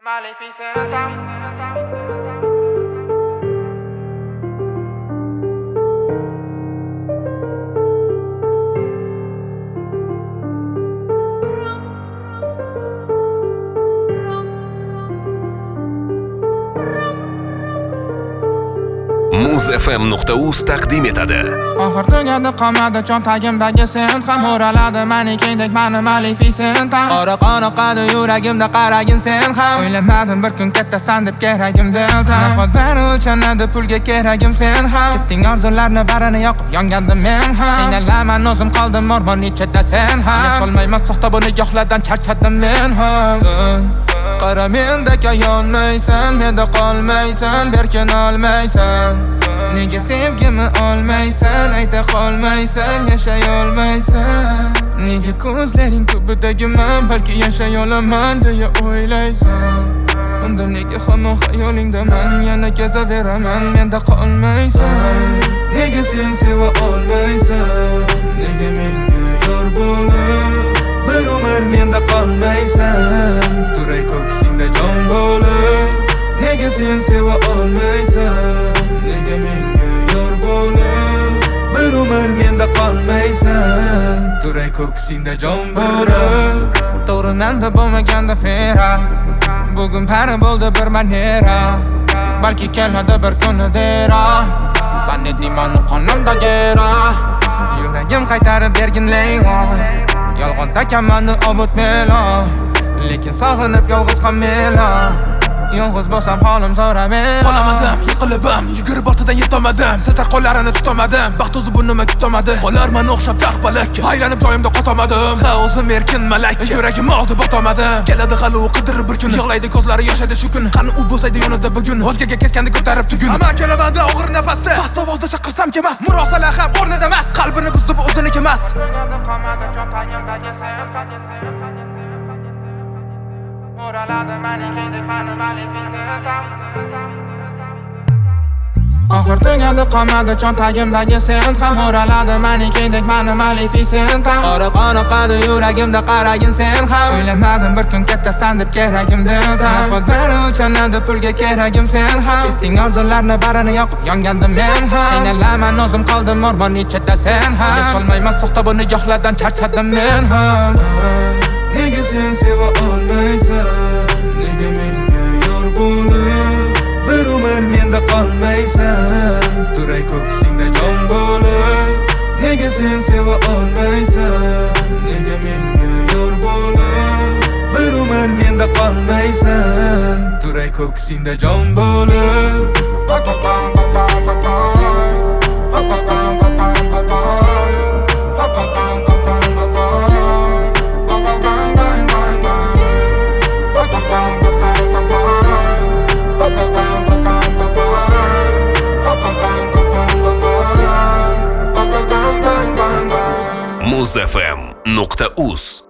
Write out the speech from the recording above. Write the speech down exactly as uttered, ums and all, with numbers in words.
muz f m nuqta uz taqdim etadi. Oxir tugadi qolmadi cho'ntagimdagi sen ham o'raladi manikendek mani Maleficent ham Ora qora yuragimda qaragin sen ham O'ylamadim bir kun kattasan deb keragim delta Naxoddan o'lchanadi pulga keragim sen ham Ketding orzularni barini yoqib yongandim men ham Qiynalaman o'zim qoldim o'rmon ichida sen ham Yasholmayman soxta bu nigohlardan charchadim men ham Sen qara mendek ayolmaysan menda qolmaysan berkin olmaysan Nega sevgimni olmaysan ayta qolmaysan yashay olmaysan Nega ko'zlaring tubidagiman balki yashay olaman deya o'ylaysan Unda nega hamon xayolingdaman yana kezaveraman menda qolmaysan Nega sen seva olmaysan nega menga yor bo'lib bir umr menda qolmaysan turay ko'ksingda jon bo'lib Nega sen seva olmaysan nega menga yor bo'lib bir umr menda qolmaysan turay ko'ksingda jon bo'lib To'g'ri menda bo'lmaganda fera bugun pari bo'ldi bir manera balki keladi bir kuni dera San eding mani qonimda gera Yuragim qaytarib bergin leyla Yolg'on takamanni ovutmela lekin sog'inib yolg'iz qolmela Yolg'iz bo'lsam holim so'ramela Qolamadim, yiqilibim, yugurib ortidan yetolmadim Sitar qo'llarini tutolmadim, baxt o'zi bu nima kutomadi Qo'llarman o'xshab taqbalak, aylanib joyimda qotolmadim Ha o'zim erkin malak, yuragim oldi botolmadim Keladi hali u qidirib bir kun, yig'laydi ko'zlari yoshadi shu kun Qani u bo'lsaydi yonida bugun, o'zgaga ketgandi ko'tarib tugun Ammo kelamanda og'ir nafasda, past ovozda chaqirsam kemas Murosalar ham o'rnida emas, qalbini buzdi bu o'ziniki emas O'raladi manikendek mani Maleficent ham Oxir tugadi qolmadi cho'ntagimdagi sen ham O'raladi manikendek mani Maleficent ham Ora qora yuragimda qaragin sen ham O'ylamadim bir kun kattasan deb keragim delta Naxoddan o'lchanadi pulga keragim sen ham Ketding orzularni barini yoqib yongandim men ham Qiynalaman o'zim qoldim o'rmon ichida sen ham Yasholmayman soxta bu nigohlardan charchadim men ham Nega sen seva olmaysan nega menga yor bo'lib bir umr menda qolmaysan turay ko'ksingda jon bo'lib Nega sen seva olmaysan nega menga yor bo'lib bir umr menda qolmaysan turay ko'ksingda jon bo'lib muz f m nuqta uz